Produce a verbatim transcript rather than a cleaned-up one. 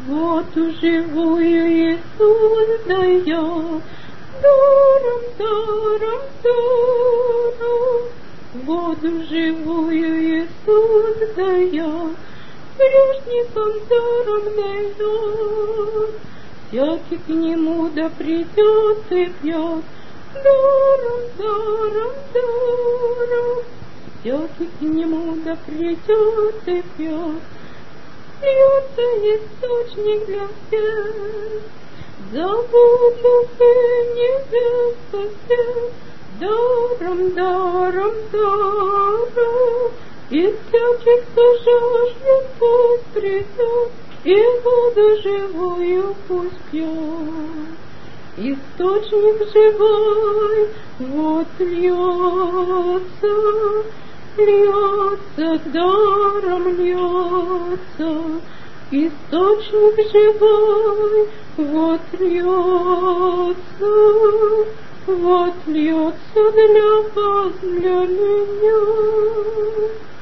Воду живую Иисус дает, даром, даром, даром. Воду живую Иисус дает, грешникам даром дает. Всякий к Нему да придет и пьет, даром, даром, даром. Всякий к Нему да придет и пьет. Льется источник для всех, за воду Сын небес спасет, даром, даром, даром. Из всяких, кто жаждет, пусть придет, и воду живую пусть пьет. Источник живой, вот льется, льется, даром льется. Источник живой, вот льется, вот льется для вас, для меня.